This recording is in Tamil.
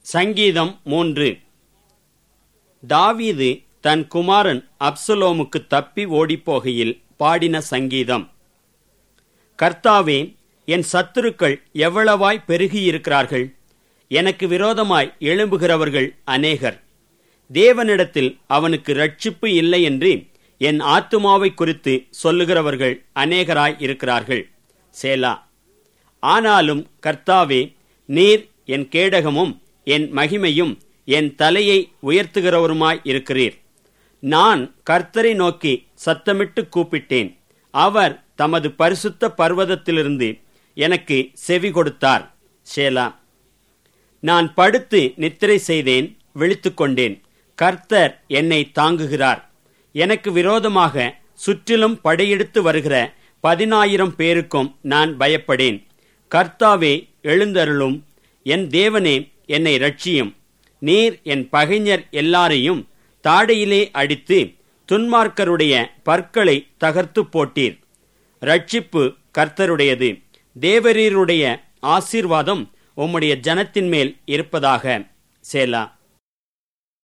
சங்கீதம் 3. தாவீது தன் குமாரன் அப்சலோமுக்கு தப்பி ஓடிப்போகையில் பாடின சங்கீதம். கர்த்தாவே, என் சத்துருக்கள் எவ்வளவாய் பெருகியிருக்கிறார்கள்! எனக்கு விரோதமாய் எழும்புகிறவர்கள் அநேகர். தேவனிடத்தில் அவனுக்கு இரட்சிப்பு இல்லை என்று என் ஆத்துமாவை குறித்து சொல்லுகிறவர்கள் அநேகராய் இருக்கிறார்கள். சேலா. ஆனாலும் கர்த்தாவே, நீர் என் கேடகமும் என் மகிமையும் என் தலையை உயர்த்துகிறவருமாய் இருக்கிறீர். நான் கர்த்தரை நோக்கி சத்தமிட்டு கூப்பிட்டேன். அவர் தமது பரிசுத்த பர்வதத்திலிருந்து எனக்கு செவி கொடுத்தார். சேலா. நான் படுத்து நித்திரை செய்தேன், விழித்துக்கொண்டேன். கர்த்தர் என்னை தாங்குகிறார். எனக்கு விரோதமாக சுற்றிலும் படையெடுத்து வருகிற 10,000 பேருக்கும் நான் பயப்படேன். கர்த்தாவே, எழுந்தருளும். என் தேவனே, என்னை இரட்சியும். நீர் என் பகைஞர் எல்லாரையும் தாடையிலே அடித்து துன்மார்க்கருடைய பற்களை தகர்த்து போட்டீர். இரட்சிப்பு கர்த்தருடையது. தேவரீருடைய ஆசீர்வாதம் உம்முடைய ஜனத்தின் மேல் இருப்பதாக. சேலா.